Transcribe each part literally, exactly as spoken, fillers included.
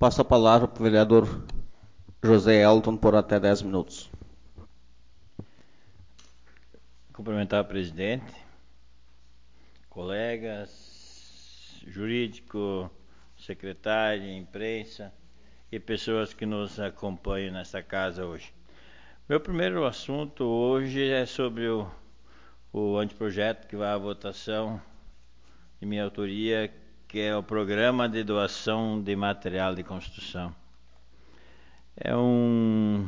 Passo a palavra para o vereador José Elton por até dez minutos. Cumprimentar o presidente, colegas, jurídico, secretário, imprensa e pessoas que nos acompanham nesta casa hoje. Meu primeiro assunto hoje é sobre o, o anteprojeto que vai à votação de minha autoria, que é o Programa de Doação de Material de Construção. É um...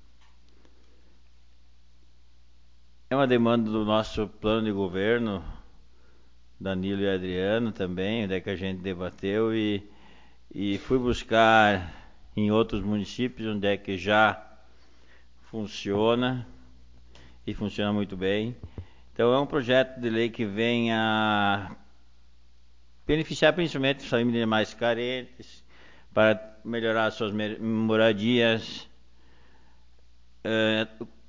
É uma demanda do nosso plano de governo, Danilo e Adriano também, onde é que a gente debateu e, e fui buscar em outros municípios onde é que já funciona e funciona muito bem. Então é um projeto de lei que vem a beneficiar principalmente as famílias mais carentes, para melhorar suas moradias. É,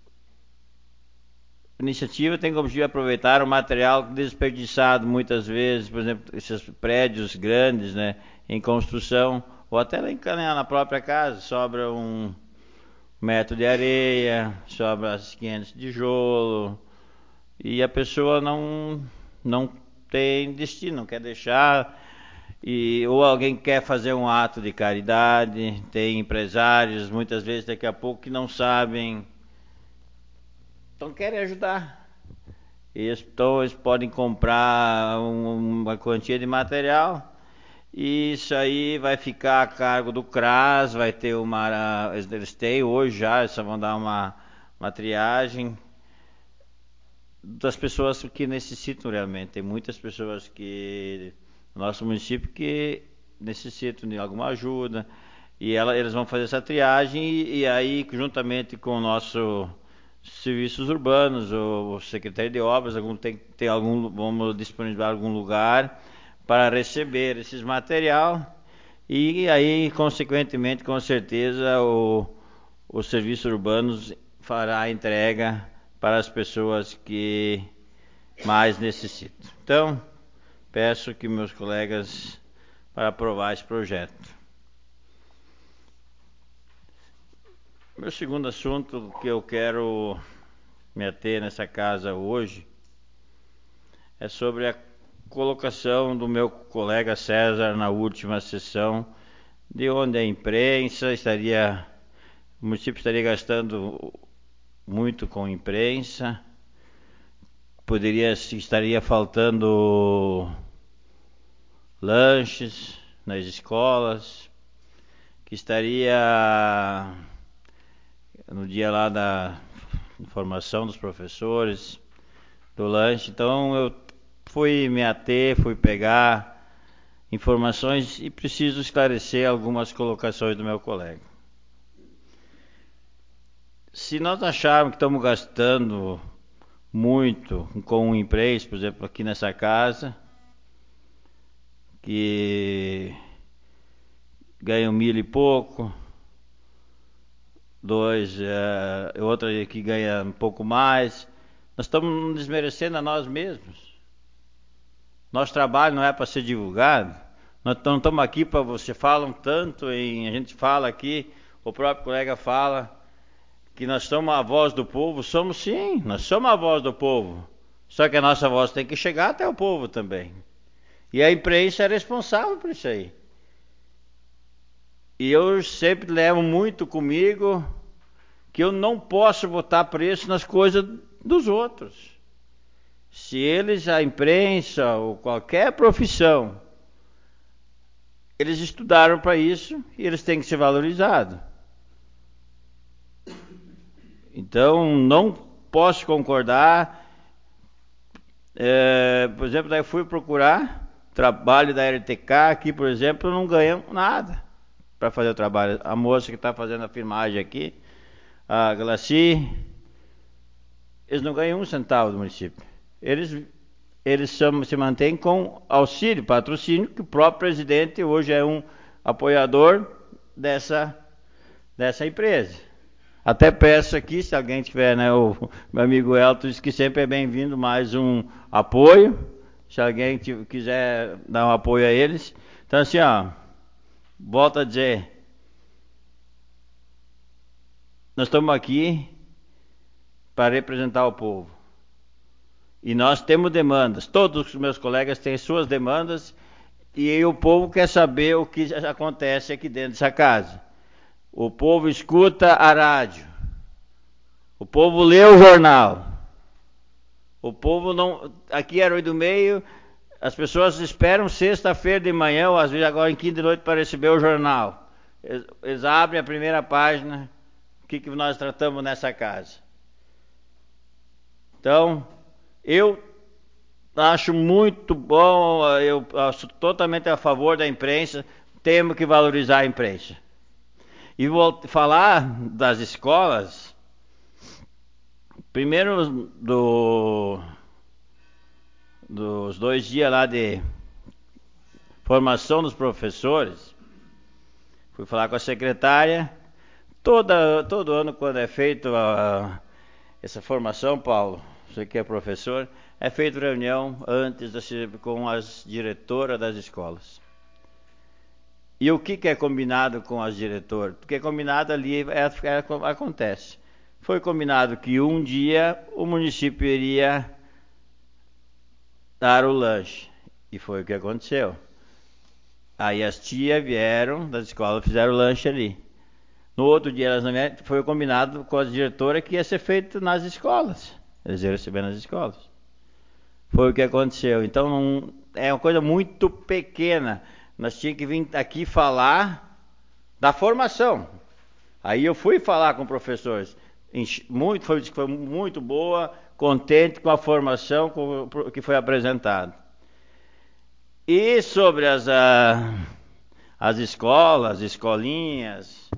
a iniciativa tem como objetivo aproveitar o material desperdiçado muitas vezes, por exemplo, esses prédios grandes, né, em construção, ou até lá encanear na própria casa, sobra um metro de areia, sobra quinhentos de tijolo, e a pessoa não, não tem destino, não quer deixar, e, ou alguém quer fazer um ato de caridade. Tem empresários, muitas vezes daqui a pouco, que não sabem, então querem ajudar. Eles, então eles podem comprar um, uma quantia de material, e isso aí vai ficar a cargo do CRAS, vai ter uma... Eles têm hoje já, eles só vão dar uma, uma triagem das pessoas que necessitam realmente. Tem muitas pessoas que no nosso município que necessitam de alguma ajuda, e ela, eles vão fazer essa triagem, e, e aí juntamente com o nosso serviços urbanos, o secretário de obras, algum, tem, tem algum, vamos disponibilizar algum lugar para receber esses material, e aí consequentemente, com certeza, o, os serviços urbanos fará a entrega para as pessoas que mais necessitam. Então, peço que meus colegas para aprovar esse projeto. Meu segundo assunto que eu quero me ater nessa casa hoje é sobre a colocação do meu colega César na última sessão, de onde a imprensa estaria, o município estaria gastando muito com imprensa, poderia, estaria faltando lanches nas escolas, que estaria no dia lá da formação dos professores, do lanche. Então eu fui me ater, fui pegar informações e preciso esclarecer algumas colocações do meu colega. Se nós acharmos que estamos gastando muito com imprensa, por exemplo, aqui nessa casa, que ganham mil e pouco, dois, é, outra que ganha um pouco mais, nós estamos desmerecendo a nós mesmos. Nosso trabalho não é para ser divulgado. Nós não estamos aqui para você falam tanto, em, a gente fala aqui, o próprio colega fala que nós somos a voz do povo. Somos sim, nós somos a voz do povo. Só que a nossa voz tem que chegar até o povo também. E a imprensa é responsável por isso aí. E eu sempre levo muito comigo que eu não posso botar preço nas coisas dos outros. Se eles, a imprensa ou qualquer profissão, eles estudaram para isso e eles têm que ser valorizados. Então, não posso concordar. É, por exemplo, daí eu fui procurar trabalho da L T K aqui, por exemplo, não ganham nada para fazer o trabalho. A moça que está fazendo a filmagem aqui, a Glaci, eles não ganham um centavo do município. Eles, eles são, se mantêm com auxílio, patrocínio, que o próprio presidente hoje é um apoiador dessa, dessa empresa. Até peço aqui, se alguém tiver, né, o meu amigo Elton disse que sempre é bem-vindo mais um apoio, se alguém quiser dar um apoio a eles. Então assim, ó, volto a dizer, nós estamos aqui para representar o povo. E nós temos demandas, todos os meus colegas têm suas demandas, e o povo quer saber o que acontece aqui dentro dessa casa. O povo escuta a rádio, o povo lê o jornal, o povo não... Aqui era oito do meio, as pessoas esperam sexta-feira de manhã, ou às vezes agora em quinta de noite, para receber o jornal. Eles, eles abrem a primeira página, o que, que nós tratamos nessa casa. Então, eu acho muito bom, eu sou totalmente a favor da imprensa, temos que valorizar a imprensa. E vou falar das escolas, primeiro do, dos dois dias lá de formação dos professores, fui falar com a secretária, toda, todo ano quando é feito a, essa formação, Paulo, você que é professor, é feita reunião antes da, com as diretoras das escolas. E o que, que é combinado com as diretoras? O que é combinado ali é, é, acontece. Foi combinado que um dia o município iria dar o lanche. E foi o que aconteceu. Aí as tias vieram das escolas, fizeram o lanche ali. No outro dia elas não vieram, foi combinado com as diretoras que ia ser feito nas escolas. Eles iam receber nas escolas. Foi o que aconteceu. Então é uma coisa muito pequena. Nós tínhamos que vir aqui falar da formação. Aí eu fui falar com professores. Muito, foi, foi muito boa, contente com a formação que foi apresentada. E sobre as, a, as escolas, escolinhas,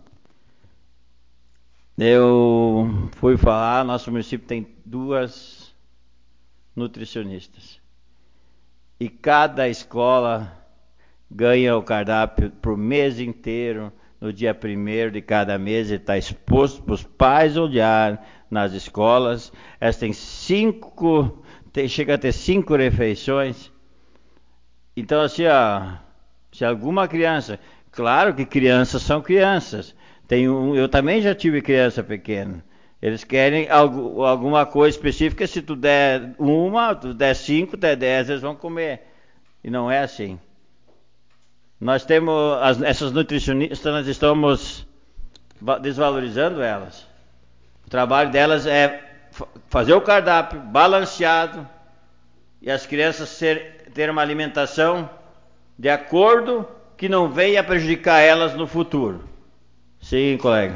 eu fui falar, nosso município tem duas nutricionistas. E cada escola ganha o cardápio para o mês inteiro, no dia primeiro de cada mês, e está exposto para os pais olhar nas escolas. Elas têm cinco, tem, chega a ter cinco refeições. Então, assim, ó, se alguma criança, claro que crianças são crianças. Tem um, eu também já tive criança pequena. Eles querem algo, alguma coisa específica. Se tu der uma, tu der cinco, der dez, eles vão comer. E não é assim. Nós temos, as, essas nutricionistas, nós estamos desvalorizando elas. O trabalho delas é fazer o cardápio balanceado e as crianças ser, ter uma alimentação de acordo que não venha prejudicar elas no futuro. Sim, colega.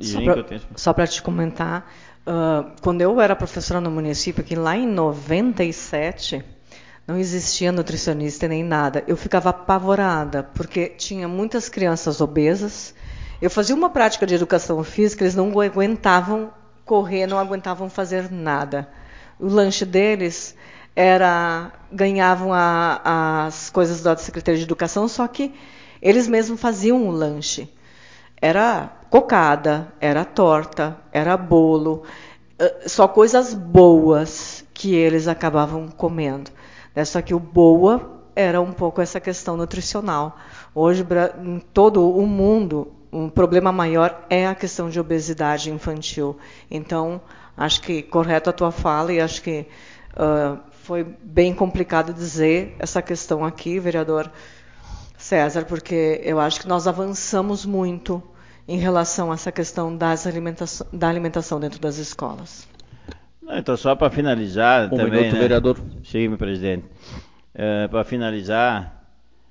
Só para te comentar, uh, quando eu era professora no município, que lá em noventa e sete... não existia nutricionista nem nada. Eu ficava apavorada, porque tinha muitas crianças obesas. Eu fazia uma prática de educação física, eles não aguentavam correr, não aguentavam fazer nada. O lanche deles era... ganhavam a, as coisas da Secretaria de Educação, só que eles mesmos faziam o lanche. Era cocada, era torta, era bolo, só coisas boas que eles acabavam comendo. Só que o boa era um pouco essa questão nutricional. Hoje, em todo o mundo, um problema maior é a questão de obesidade infantil. Então, acho que correto a tua fala e acho que uh, foi bem complicado dizer essa questão aqui, vereador César, porque eu acho que nós avançamos muito em relação a essa questão das alimentação, da alimentação dentro das escolas. Não, então, só para finalizar um também, minuto, né? vereador. Sim, meu presidente. É, para finalizar,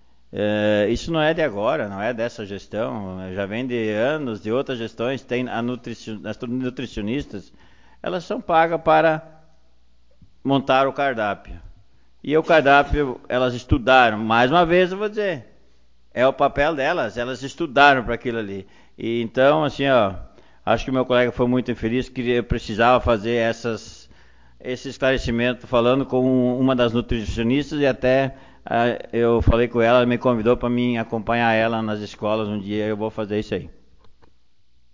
é, isso não é de agora, não é dessa gestão, já vem de anos, de outras gestões. Tem a nutricion, as nutricionistas, elas são pagas para montar o cardápio. E o cardápio, elas estudaram, mais uma vez eu vou dizer, é o papel delas, elas estudaram para aquilo ali. E então, assim, ó, acho que o meu colega foi muito infeliz, que eu precisava fazer essas, esse esclarecimento falando com uma das nutricionistas e até uh, eu falei com ela, ela me convidou para mim acompanhar ela nas escolas um dia, eu vou fazer isso aí.